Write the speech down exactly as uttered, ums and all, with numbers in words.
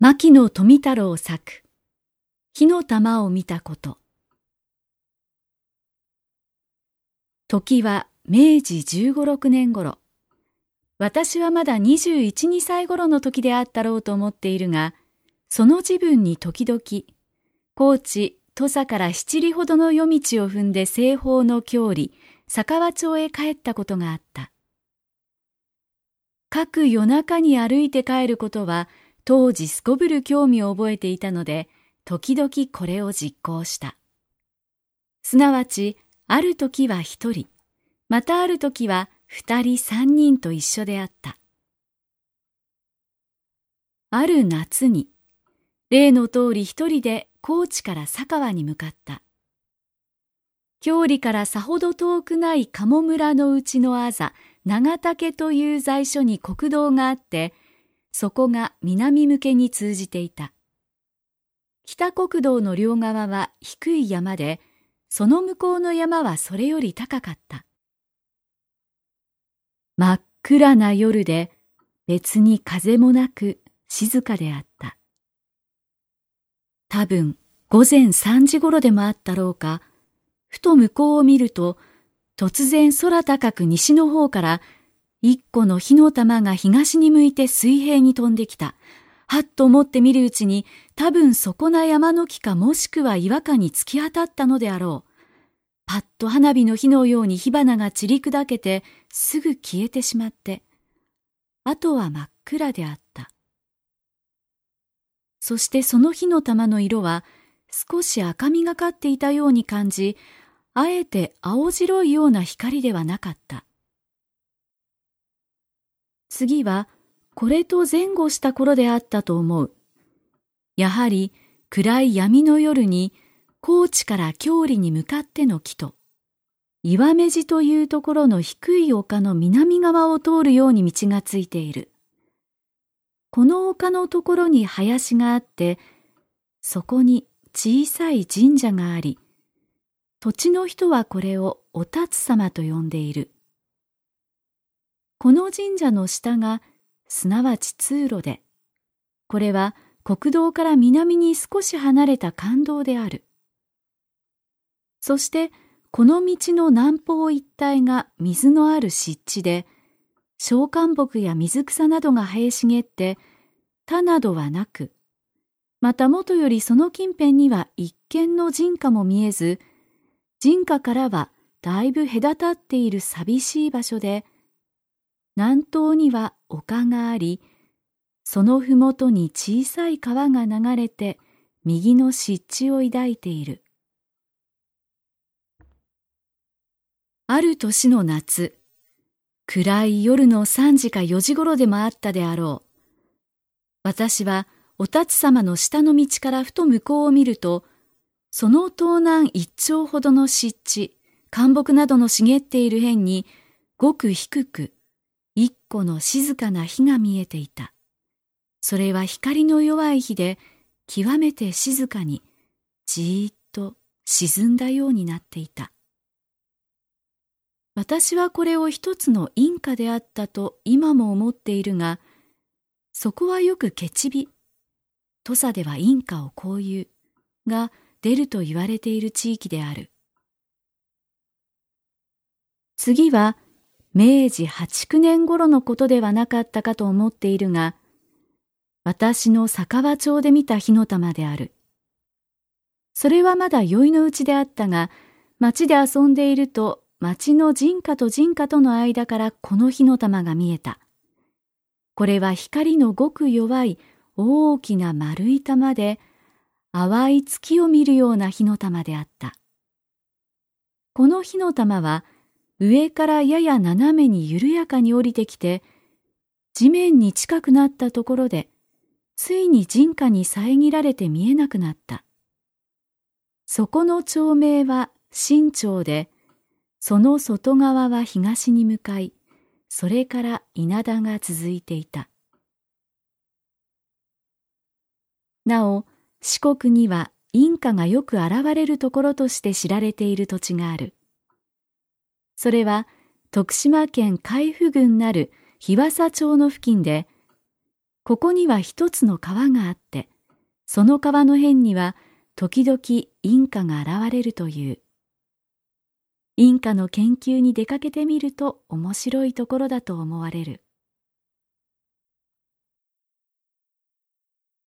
牧野富太郎作火の玉を見たこと。時はめいじじゅうご、ろくねんごろ。私はまだにじゅういち、にさいごろの時であったろうと思っているが、その時分に時々、高知、土佐から七里ほどの夜道を踏んで西方の郷里、佐川町へ帰ったことがあった。各夜中に歩いて帰ることは、当時すこぶる興味を覚えていたので、時々これを実行した。すなわち、ある時は一人、またある時は二人三人と一緒であった。ある夏に、例の通り一人で高知から佐川に向かった。郷里からさほど遠くない鴨村のうちのあざ、長竹という在所に国道があって、そこが南向けに通じていた。北国道の両側は低い山で、その向こうの山はそれより高かった。真っ暗な夜で、別に風もなく静かであった。多分午前三時ごろでもあったろうか、ふと向こうを見ると、突然空高く西の方から、一個の火の玉が東に向いて水平に飛んできた。はっと思って見るうちに、多分そこな山の木かもしくは岩かに突き当たったのであろう。パッと花火の火のように火花が散り砕けて、すぐ消えてしまって、あとは真っ暗であった。そしてその火の玉の色は、少し赤みがかっていたように感じ、あえて青白いような光ではなかった。次は、これと前後した頃であったと思う。やはり暗い闇の夜に、高知から郷里に向かっての帰途、岩目路というところの低い丘の南側を通るように道がついている。この丘のところに林があって、そこに小さい神社があり、土地の人はこれをお辰様と呼んでいる。この神社の下が、すなわち通路で、これは国道から南に少し離れた官道である。そして、この道の南方一帯が水のある湿地で、小灌木や水草などが生え茂って、田などはなく、またもとよりその近辺には一軒の人家も見えず、人家からはだいぶ隔たっている寂しい場所で、南東には丘があり、そのふもとに小さい川が流れて、右の湿地を抱いている。ある年の夏、暗い夜の三時か四時ごろでもあったであろう。私はお辰様の下の道からふと向こうを見ると、その東南一丁ほどの湿地、灌木などの茂っている辺に、ごく低く、一個の静かな火が見えていた。それは光の弱い火で、極めて静かに、じーっと沈んだようになっていた。私はこれを一つの因果であったと今も思っているが、そこはよくケチビ、土佐では因果をこう言う、が出ると言われている地域である。次は、めいじはち、きゅうねんごろのことではなかったかと思っているが、私の佐川町で見た火の玉である。それはまだ宵のうちであったが、町で遊んでいると、町の人家と人家との間からこの火の玉が見えた。これは光のごく弱い大きな丸い玉で、淡い月を見るような火の玉であった。この火の玉は、上からやや斜めに緩やかに降りてきて、地面に近くなったところで、ついに人家に遮られて見えなくなった。そこの町名は新町で、その外側は東に向かい、それから稲田が続いていた。なお、四国にはインカがよく現れるところとして知られている土地がある。それは徳島県海部郡なる日和佐町の付近で、 ここには一つの川があって、その川の辺には時々インカが現れるという。インカの研究に出かけてみると面白いところだと思われる。